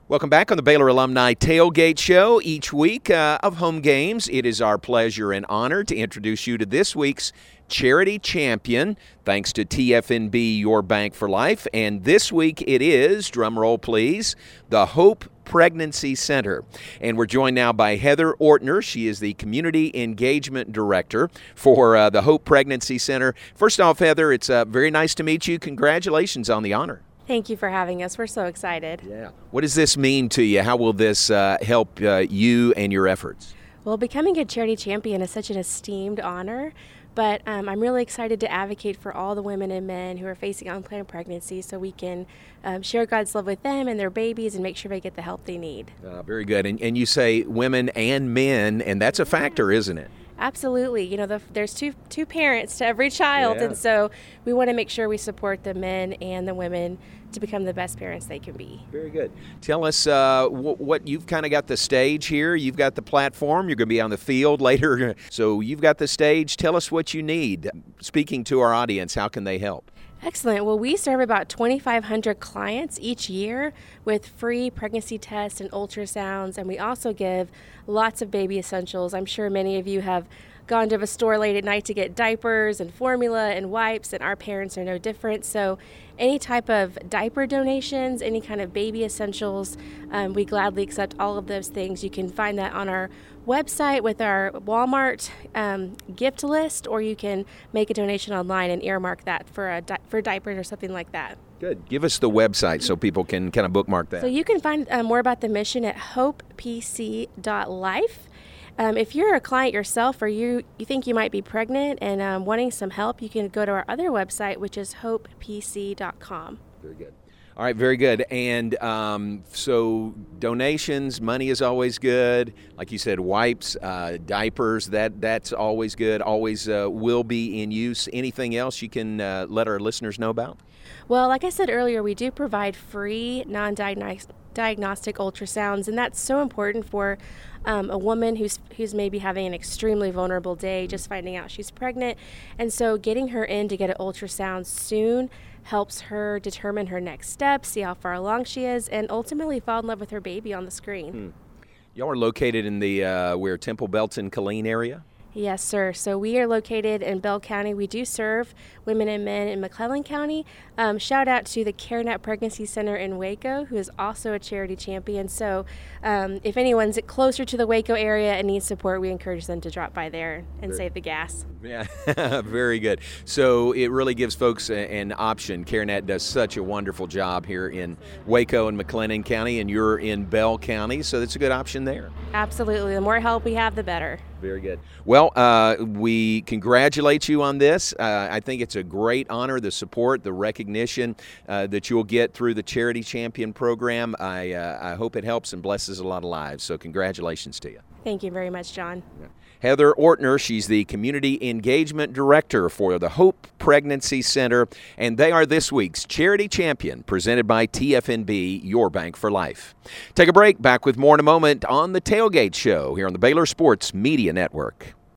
Welcome back on the Baylor Alumni Tailgate Show. Each week of home games, it is our pleasure and honor to introduce you to this week's charity champion, thanks to TFNB Your Bank for Life. And this week it is, drum roll please, the Hope Pregnancy Center. And we're joined now by Heather Ortner. She is the Community Engagement Director for the Hope Pregnancy Center. First off, Heather, it's very nice to meet you. Congratulations on the honor. Thank you for having us. We're so excited. Yeah. What does this mean to you? How will this help you and your efforts? Well, becoming a charity champion is such an esteemed honor, but I'm really excited to advocate for all the women and men who are facing unplanned pregnancy so we can share God's love with them and their babies and make sure they get the help they need. Very good. And you say women and men, and that's a factor, isn't it? Absolutely. You know, there's two parents to every child, and so we want to make sure we support the men and the women to become the best parents they can be. Very good. Tell us what you've kind of got the stage here. You've got the platform. You're going to be on the field later. So you've got the stage. Tell us what you need. Speaking to our audience, how can they help? Excellent. Well, we serve about 2,500 clients each year with free pregnancy tests and ultrasounds, and we also give lots of baby essentials. I'm sure many of you have gone to a store late at night to get diapers and formula and wipes, and our parents are no different. So any type of diaper donations, any kind of baby essentials, we gladly accept all of those things. You can find that on our website with our Walmart gift list, or you can make a donation online and earmark that for diapers or something like that. Good. Give us the website so people can kind of bookmark that. So you can find more about the mission at hopepc.life. If you're a client yourself or you think you might be pregnant and wanting some help, you can go to our other website, which is hopepc.com. Very good. All right, very good. And so donations, money is always good. Like you said, wipes, diapers, that's always good, always will be in use. Anything else you can let our listeners know about? Well, like I said earlier, we do provide free non-diagnostic ultrasounds, and that's so important for a woman who's maybe having an extremely vulnerable day, just finding out she's pregnant. And so getting her in to get an ultrasound soon helps her determine her next steps, see how far along she is, and ultimately fall in love with her baby on the screen. Y'all are located in the Temple, Belton, Killeen area? Yes, sir. So we are located in Bell County. We do serve women and men in McClellan County. Shout out to the CareNet Pregnancy Center in Waco, who is also a charity champion. So if anyone's closer to the Waco area and needs support, we encourage them to drop by there and save the gas. Yeah, very good. So it really gives folks an option. CareNet does such a wonderful job here in Waco and McLennan County, and you're in Bell County, so that's a good option there. Absolutely. The more help we have, the better. Very good. Well, we congratulate you on this. I think it's a great honor, the support, the recognition that you'll get through the Charity Champion program. I hope it helps and blesses a lot of lives. So congratulations to you. Thank you very much, John. Yeah. Heather Ortner, she's the Community Engagement Director for the Hope Pregnancy Center, and they are this week's Charity Champion, presented by TFNB, Your Bank for Life. Take a break. Back with more in a moment on the Tailgate Show here on the Baylor Sports Media Network.